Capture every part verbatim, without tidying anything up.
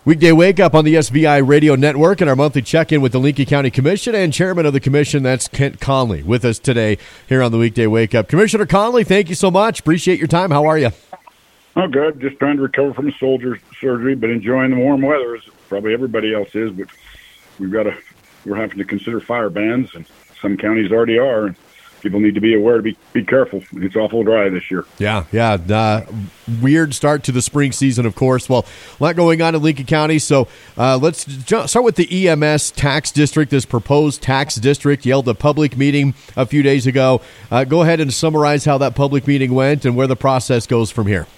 Weekday Wake Up on the S B I Radio Network and our monthly check-in with the Lincoln County Commission and Chairman of the Commission, that's Kent Conley, with us today here on the Weekday Wake Up. Commissioner Conley, thank you so much. Appreciate your time. How are you? Oh, good. Just trying to recover from soldier surgery, but enjoying the warm weather as probably everybody else is. But we've got to, we're having to consider fire bans, and some counties already are. And people need to be aware to be, be careful. It's awful dry this year. Yeah, yeah. Uh, weird start to the spring season, of course. Well, a lot going on in Lincoln County. So uh, let's ju- start with the E M S tax district, this proposed tax district. You held a public meeting a few days ago. Uh, go ahead and summarize how that public meeting went and where the process goes from here.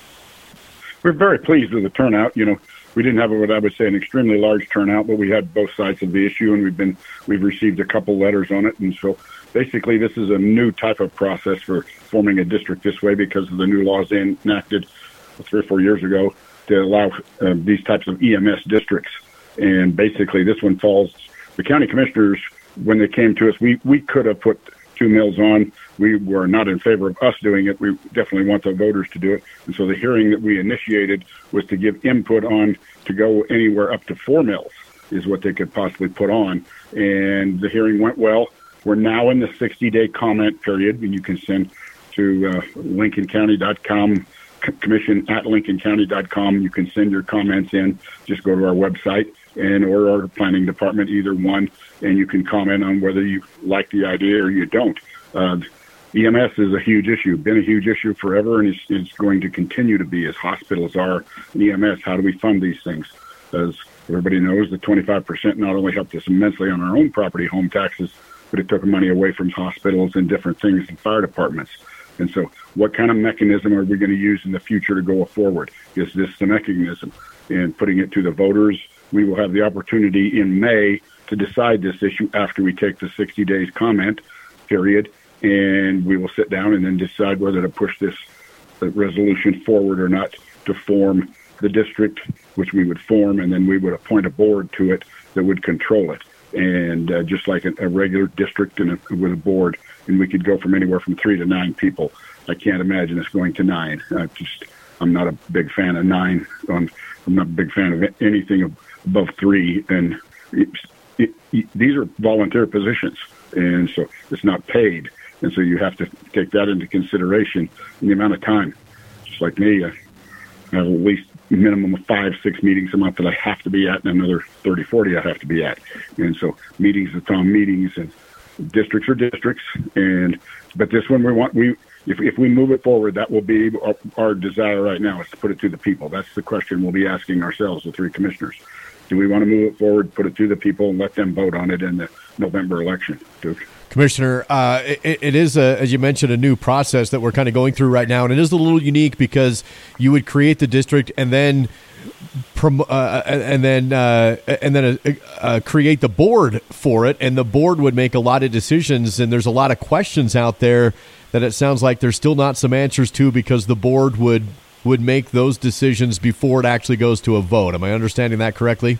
We're very pleased with the turnout. You know, we didn't have what I would say an extremely large turnout, but we had both sides of the issue, and we've been we've received a couple letters on it. And so basically this is a new type of process for forming a district this way because of the new laws enacted three or four years ago to allow uh, these types of E M S districts. And basically this one falls, the county commissioners, when they came to us, we, we could have put two mills on. We were not in favor of us doing it. We definitely want the voters to do it. And so the hearing that we initiated was to give input on to go anywhere up to four mills is what they could possibly put on. And the hearing went well. We're now in the sixty-day comment period, and you can send to uh, lincoln county dot com, commission at lincoln county dot com. You can send your comments in. Just go to our website and or our planning department, either one, and you can comment on whether you like the idea or you don't. Uh, E M S is a huge issue, been a huge issue forever, and it's, it's going to continue to be as hospitals are in E M S. How do we fund these things? As everybody knows, the twenty-five percent not only helped us immensely on our own property home taxes, but it took money away from hospitals and different things and fire departments. And so what kind of mechanism are we going to use in the future to go forward? Is this the mechanism? And putting it to the voters, we will have the opportunity in May to decide this issue after we take the sixty days comment period, and we will sit down and then decide whether to push this resolution forward or not to form the district, which we would form, and then we would appoint a board to it that would control it. And uh, just like a, a regular district and a, with a board, and we could go from anywhere from three to nine people. I can't imagine us going to nine. I just, I'm not a big fan of nine. Um, I'm not a big fan of anything above three. And it, it, it, these are volunteer positions, and so it's not paid. And so you have to take that into consideration in the amount of time. Just like me, I have at least minimum of five, six meetings a month that I have to be at, and another thirty, forty I have to be at. And so meetings are town meetings, and districts are districts. And but this one we want, we if if we move it forward, that will be our, our desire right now is to put it to the people. That's the question we'll be asking ourselves, the three commissioners. Do we want to move it forward, put it to the people, and let them vote on it in the November election, Duke? Commissioner, uh, it, it is, a, as you mentioned, a new process that we're kind of going through right now, and it is a little unique because you would create the district and then prom- uh, and then uh, and then uh, uh, create the board for it, and the board would make a lot of decisions, and there's a lot of questions out there that it sounds like there's still not some answers to because the board would would make those decisions before it actually goes to a vote. Am I understanding that correctly?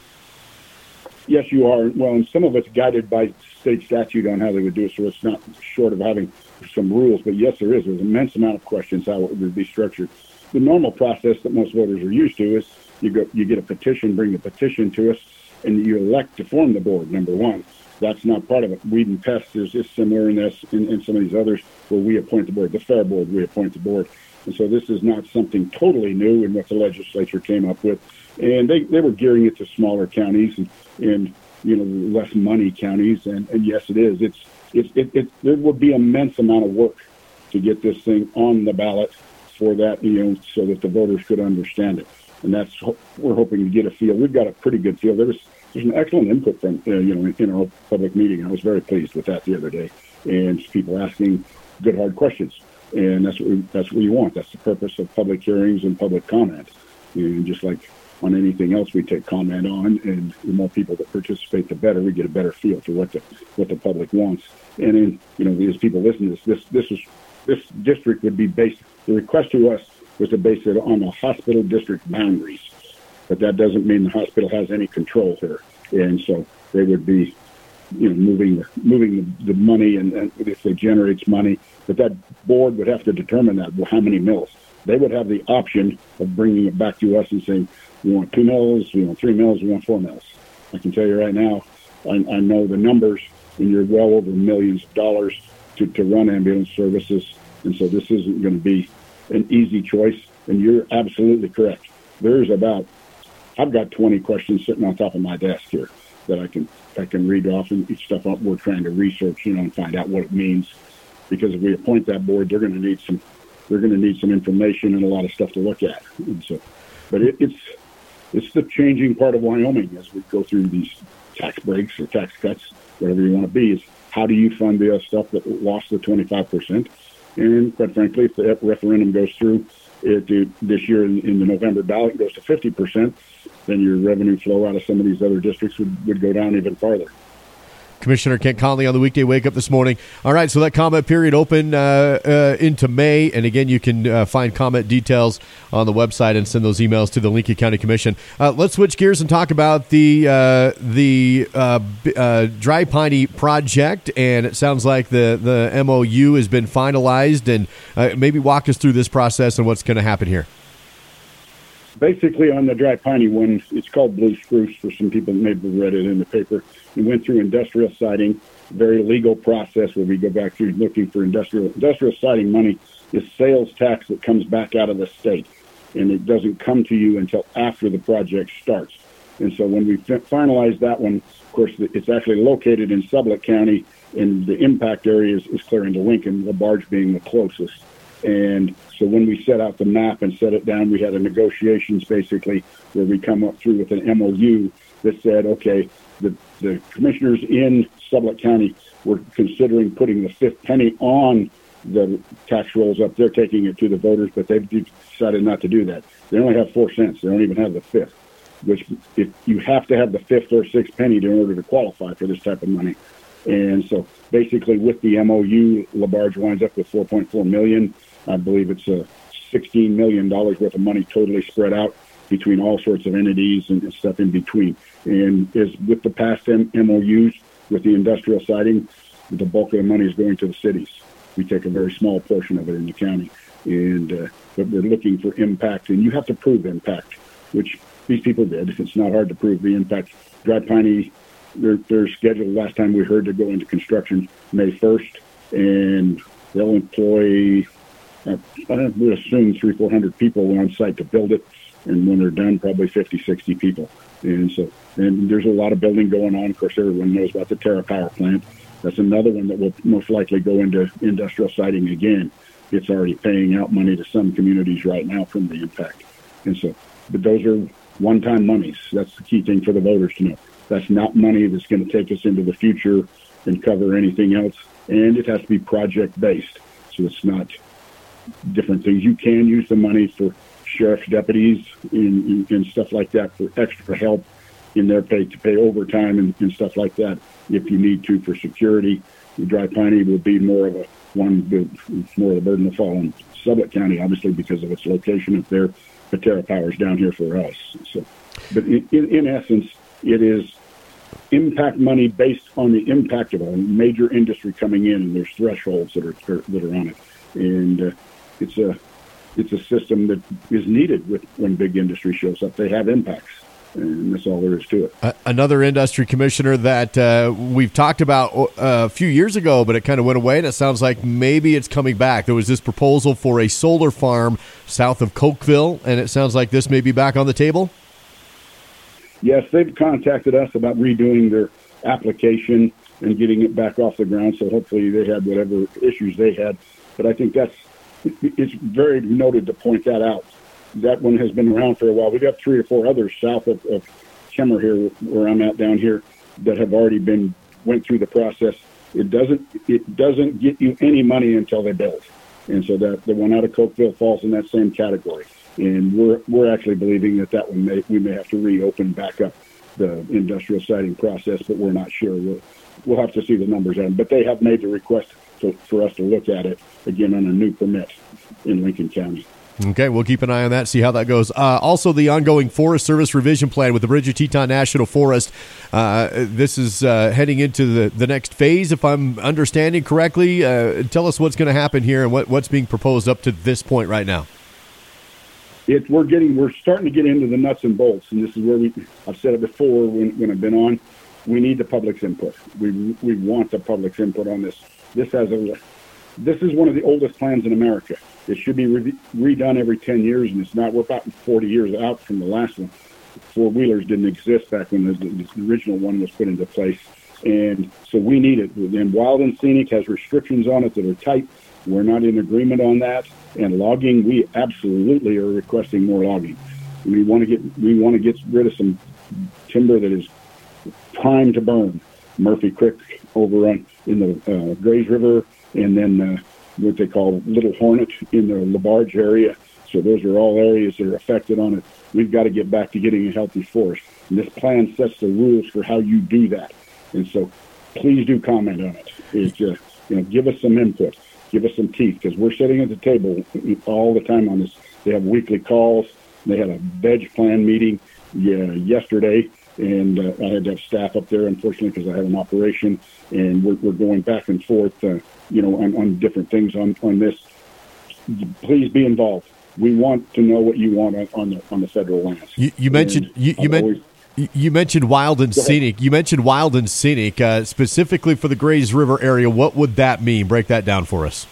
Yes, you are. Well, and some of it's guided by state statute on how they would do it, so it's not short of having some rules. But yes, there is. There's an immense amount of questions how it would be structured. The normal process that most voters are used to is you go, you get a petition, bring the petition to us, and you elect to form the board, number one. That's not part of it. Weed and Pest is, is similar in this, in, in some of these others where we appoint the board. The Fair Board, we appoint the board. And so this is not something totally new in what the legislature came up with. And they, they were gearing it to smaller counties and, and you know, less money counties. And, and yes, it is. It's, it's, it, it, there would be immense amount of work to get this thing on the ballot for that, you know, so that the voters could understand it. And that's, we're hoping to get a feel. We've got a pretty good feel. There was, there's an excellent input from, uh, you know, in our public meeting. I was very pleased with that the other day. And people asking good, hard questions. And that's what we, that's what you want. That's the purpose of public hearings and public comment. And just like on anything else we take comment on, and the more people that participate, the better. We get a better feel for what the what the public wants. And then, you know, as people listen to this, this this is this district would be based. The request to us was to base it on the hospital district boundaries, but that doesn't mean the hospital has any control here. And so they would be, you know, moving moving the, the money, and, and if it generates money, but that board would have to determine that. Well, how many mills? they would have the option of bringing it back to us and saying, we want two mills, we want three mills, we want four mills. I can tell you right now, I, I know the numbers, and you're well over millions of dollars to, to run ambulance services. And so this isn't going to be an easy choice. And you're absolutely correct. There's about, I've got twenty questions sitting on top of my desk here that I can I can read off, and each stuff we're trying to research, you know, and find out what it means. Because if we appoint that board, they're going to need some, they're going to need some information and a lot of stuff to look at. And so, but it, it's it's the changing part of Wyoming as we go through these tax breaks or tax cuts, whatever you want to be. Is how do you fund the stuff that lost the twenty-five percent? And quite frankly, if the referendum goes through it, this year in, in the November ballot goes to fifty percent, then your revenue flow out of some of these other districts would, would go down even farther. Commissioner Kent Conley on the weekday wake up this morning. All right, so that comment period open uh, uh, into May, and again, you can uh, find comment details on the website and send those emails to the Lincoln County Commission. Uh, let's switch gears and talk about the uh, the uh, uh, Dry Piney project, and it sounds like the the M O U has been finalized, and uh, maybe walk us through this process and what's going to happen here. Basically, on the Dry Piney one, it's called Blue Spruce for some people that maybe read it in the paper. We went through industrial siting, very legal process where we go back through looking for industrial. Industrial siting money is sales tax that comes back out of the state, and it doesn't come to you until after the project starts. And so when we fi- finalized that one, of course, it's actually located in Sublette County, and the impact area is, is clear into Lincoln, LaBarge being the closest. And so when we set out the map and set it down, we had a negotiations basically where we come up through with an M O U that said, okay, the, the commissioners in Sublette County were considering putting the fifth penny on the tax rolls up. They're taking it to the voters, but they've decided not to do that. They only have four cents. They don't even have the fifth, which if you have to have the fifth or sixth penny in order to qualify for this type of money. And so basically with the M O U, LaBarge winds up with four point four million dollars. I believe it's a sixteen million dollars worth of money totally spread out between all sorts of entities and stuff in between. And as with the past M- MOUs, with the industrial siting, the bulk of the money is going to the cities. We take a very small portion of it in the county. And uh, but we're looking for impact, and you have to prove impact, which these people did. It's not hard to prove the impact. Dry Piney, they're, they're scheduled, last time we heard, to go into construction May first, and they'll employ, I would assume, three, four hundred people on site to build it, and when they're done, probably fifty, sixty people. And so, and there's a lot of building going on. Of course, everyone knows about the Terra Power Plant. That's another one that will most likely go into industrial siting again. It's already paying out money to some communities right now from the impact. And so, but those are one-time monies. That's the key thing for the voters to know. That's not money that's going to take us into the future and cover anything else. And it has to be project-based. So it's not different things. You can use the money for sheriff's deputies and, and stuff like that for extra help in their pay, to pay overtime and, and stuff like that if you need to for security. The Dry Piney will be more of a one, more of the burden will fall on Sublette County, obviously, because of its location up there. But Terra Power's down here for us. So, but in, in, in essence, it is impact money based on the impact of a major industry coming in, and there's thresholds that are that are on it. And uh, it's a it's a system that is needed with when big industry shows up. They have impacts, and that's all there is to it. Uh, another industry commissioner that uh, we've talked about uh, a few years ago, but it kind of went away, and it sounds like maybe it's coming back. There was this proposal for a solar farm south of Cokeville, and it sounds like this may be back on the table. Yes, they've contacted us about redoing their application and getting it back off the ground, so hopefully they had whatever issues they had. But I think that's it's very noted to point that out. That one has been around for a while. We've got three or four others south of, of Kemmer here, where I'm at down here, that have already been went through the process. It doesn't it doesn't get you any money until they build, and so that the one out of Cokeville falls in that same category. And we're we're actually believing that that one may we may have to reopen back up the industrial siting process, but we're not sure. We'll we'll have to see the numbers on. But they have made the request to, for us to look at it again on a new permit in Lincoln County. Okay, we'll keep an eye on that, see how that goes. Uh, also, the ongoing Forest Service revision plan with the Bridger Teton National Forest. Uh, this is uh, heading into the, the next phase, if I'm understanding correctly. Uh, tell us what's going to happen here and what, what's being proposed up to this point right now. It's we're getting we're starting to get into the nuts and bolts, and this is where we I've said it before when, when I've been on. We need the public's input. We we want the public's input on this. This has a this is one of the oldest plans in America. It should be re- redone every ten years, and it's not. We're about forty years out from the last one. Four wheelers didn't exist back when the, the original one was put into place, and so we need it. And Wild and Scenic has restrictions on it that are tight. We're not in agreement on that. And logging, we absolutely are requesting more logging. We want to get we want to get rid of some timber that is primed to burn. Murphy Creek over on in the uh, Grays River, and then uh, what they call Little Hornet in the LaBarge area. So those are all areas that are affected on it. We've got to get back to getting a healthy forest. And this plan sets the rules for how you do that. And so please do comment on it. It's, uh, you know, give us some input. Give us some teeth, because we're sitting at the table all the time on this. They have weekly calls. They had a veg plan meeting yeah, yesterday, and uh, I had to have staff up there, unfortunately, because I had an operation, and we're, we're going back and forth, uh, you know, on, on different things on, on this. Please be involved. We want to know what you want on, on the on the federal lands. You, you mentioned you, you mentioned. You mentioned Wild and Scenic. You mentioned Wild and Scenic, uh, specifically for the Grays River area. What would that mean? Break that down for us.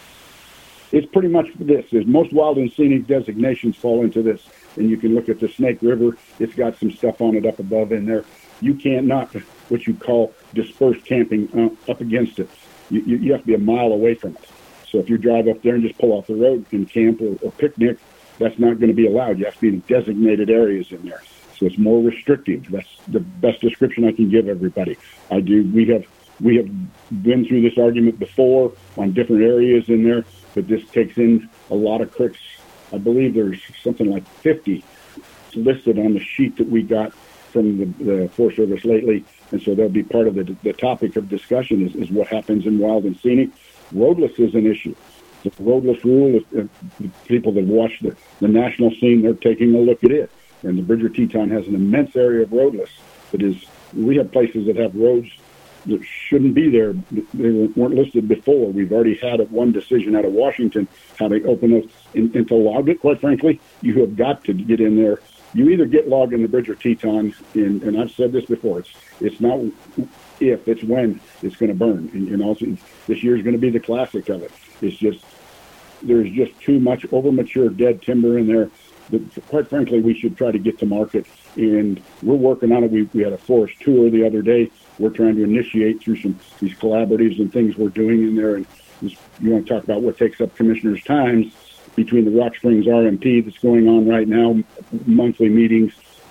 It's pretty much this. Is most Wild and Scenic designations fall into this. And you can look at the Snake River. It's got some stuff on it up above in there. You can't not what you call dispersed camping uh, up against it. You, you, you have to be a mile away from it. So if you drive up there and just pull off the road and camp or, or picnic, that's not going to be allowed. You have to be in designated areas in there. So it's more restrictive. That's the best description I can give everybody. I do. We have we have been through this argument before on different areas in there, but this takes in a lot of creeks. I believe there's something like fifty listed on the sheet that we got from the, the Forest Service lately, and so that'll be part of the the topic of discussion is, is what happens in Wild and Scenic. Roadless is an issue. The roadless rule, uh, the people that watch the, the national scene, they're taking a look at it. And the Bridger Teton has an immense area of roadless. That is, we have places that have roads that shouldn't be there. They weren't listed before. We've already had one decision out of Washington how they open those in, into log it. Quite frankly, you have got to get in there. You either get logged in the Bridger Teton, and, and I've said this before. It's it's not if, it's when it's going to burn. And, and also, this year is going to be the classic of it. It's just there's just too much over-mature dead timber in there. But quite frankly, we should try to get to market, and we're working on it. We, we had a forest tour the other day. We're trying to initiate through some these collaboratives and things we're doing in there. And this, you want to talk about what takes up commissioners' times between the Rock Springs R M P that's going on right now, monthly meetings,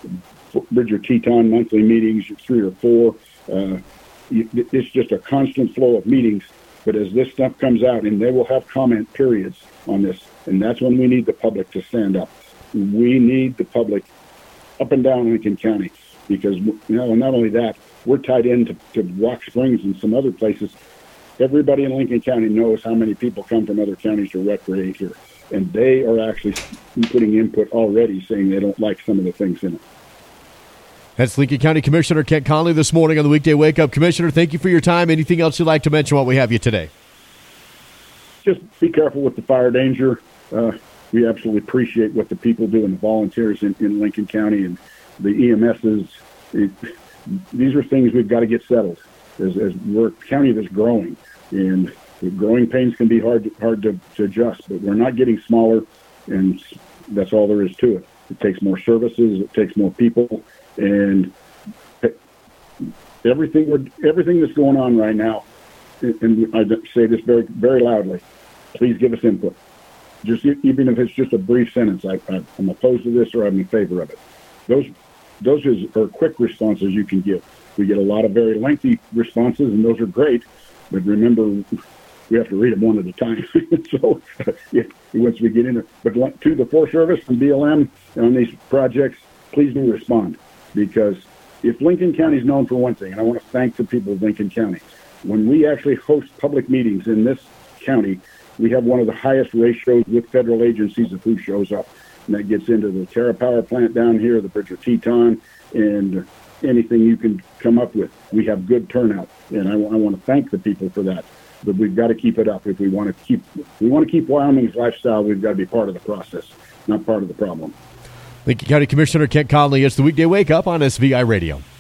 Bridger Teton monthly meetings, three or four. Uh, it's just a constant flow of meetings. But as this stuff comes out, and they will have comment periods on this, and that's when we need the public to stand up. We need the public up and down Lincoln County because, you know, not only that, we're tied into to Rock Springs and some other places. Everybody in Lincoln County knows how many people come from other counties to recreate here, and they are actually putting input already saying they don't like some of the things in it. That's Lincoln County Commissioner Kent Conley this morning on the Weekday Wake Up. Commissioner, thank you for your time. Anything else you'd like to mention while we have you today? Just be careful with the fire danger. Uh, we absolutely appreciate what the people do and the volunteers in, in Lincoln County and the E M Ss. It, these are things we've got to get settled as, as we're a county that's growing. And the growing pains can be hard, hard to, to adjust, but we're not getting smaller, and that's all there is to it. It takes more services. It takes more people. And everything we're, everything that's going on right now, and I say this very, very loudly, please give us input. Just even if it's just a brief sentence, I, I, I'm opposed to this or I'm in favor of it. Those, those is, are quick responses you can give. We get a lot of very lengthy responses, and those are great. But remember, we have to read them one at a time. So if, once we get in it, but to the Forest Service and B L M on these projects, please do respond. Because if Lincoln County is known for one thing, and I want to thank the people of Lincoln County, when we actually host public meetings in this county, we have one of the highest ratios with federal agencies of who shows up. And that gets into the Terra Power Plant down here, the Bridger Teton, and anything you can come up with. We have good turnout, and I, I want to thank the people for that. But we've got to keep it up if we want to keep if we want to keep Wyoming's lifestyle. We've got to be part of the process. not part of the problem. Lincoln County Commissioner Kent Conley. It's the Weekday Wake Up on S V I Radio.